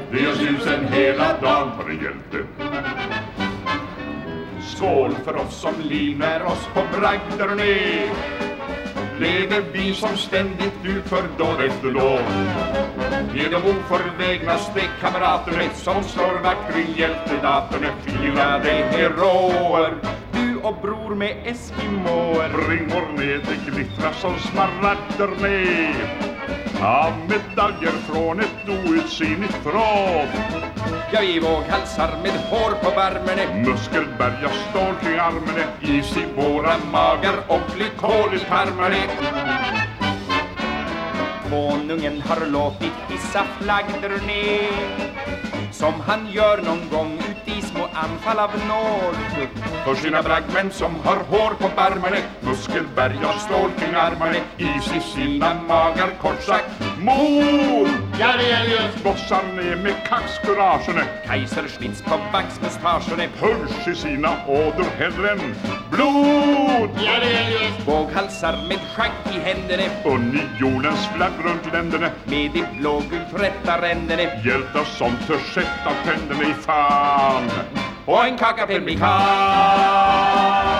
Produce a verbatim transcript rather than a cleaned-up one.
Det gör susen hela dagen för en hjälte. Skål för oss som livnär oss på bragderne. Lever vi som ständigt utför dåd efter dåd. Ge de oförvägnaste kamraterna som slår vakt kring hjältedatorn. Firade heroer, du och bror med eskimoer. Bring vår ner, det glittrar som smaragder ner. Av medaljer från ett outsinligt tråd. Ja, vi våghalsar med hår på barmene, Muskelberg och stål kring armene, is i våra magar och glykol i tarmarna. Konungen har låtit hissa flaggor ner, som han gör någon gång ut i små anfall av nåd. För sina bragmän som har hår på barmarna, muskelberg och stål kring armarna, is i sina magar, kort sagt mord. Ja, det är just bossar ner med kaxkuragerna, Kaiserschnitz på vaxmustagerna, puls i sina ådor hellre än blod. ja det är just våghalsar med schack i händerna, Unionens flagg runt länderna, med de blågult rätta ränderna, hjältar som törs sätta tänderna i fan. och en kaka pemmikan.